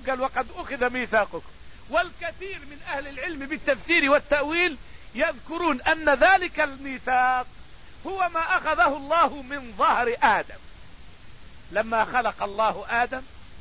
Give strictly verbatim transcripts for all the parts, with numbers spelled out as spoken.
قال وقد أخذ ميثاقكم. والكثير من أهل العلم بالتفسير والتأويل يذكرون أن ذلك الميثاق هو ما أخذه الله من ظهر آدم. لما خلق الله آدم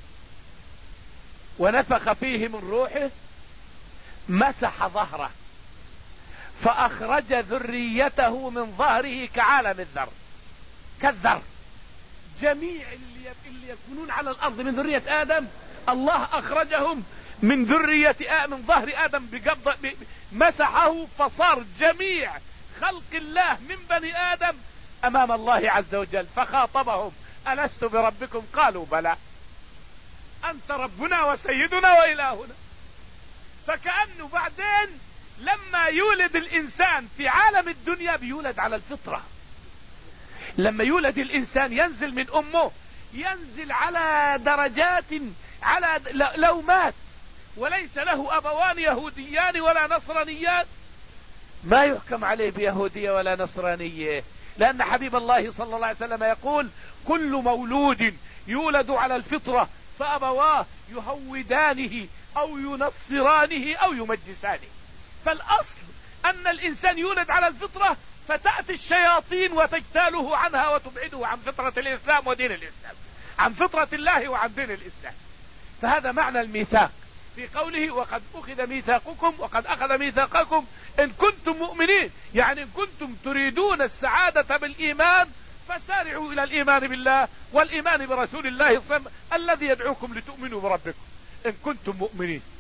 ونفخ فيه من روحه مسح ظهره فأخرج ذريته من ظهره كعالم الذر، كالذر. جميع اللي يكونون على الأرض من ذرية آدم الله أخرجهم من ذرية آ... من ظهر آدم بقبضة ب... مسحه، فصار جميع خلق الله من بني آدم أمام الله عز وجل. فخاطبهم ألست بربكم؟ قالوا بلى، أنت ربنا وسيدنا وإلهنا. فكأنه بعدين لما يولد الإنسان في عالم الدنيا بيولد على الفطرة. لما يولد الإنسان ينزل من أمه ينزل على درجات، على لو مات وليس له أبوان يهوديان ولا نصرانيان ما يحكم عليه بيهودية ولا نصرانية، لأن حبيب الله صلى الله عليه وسلم يقول كل مولود يولد على الفطرة فأبواه يهودانه أو ينصرانه أو يمجسانه. فالأصل أن الإنسان يولد على الفطرة، فتأتي الشياطين وتجتاله عنها وتبعده عن فطرة الإسلام ودين الإسلام، عن فطرة الله وعن دين الإسلام. فهذا معنى الميثاق في قوله وقد أخذ ميثاقكم وقد أخذ ميثاقكم إن كنتم مؤمنين، يعني إن كنتم تريدون السعادة بالإيمان فسارعوا إلى الإيمان بالله والإيمان برسول الله صلى الله عليه وسلم الذي يدعوكم لتؤمنوا بربكم إن كنتم مؤمنين.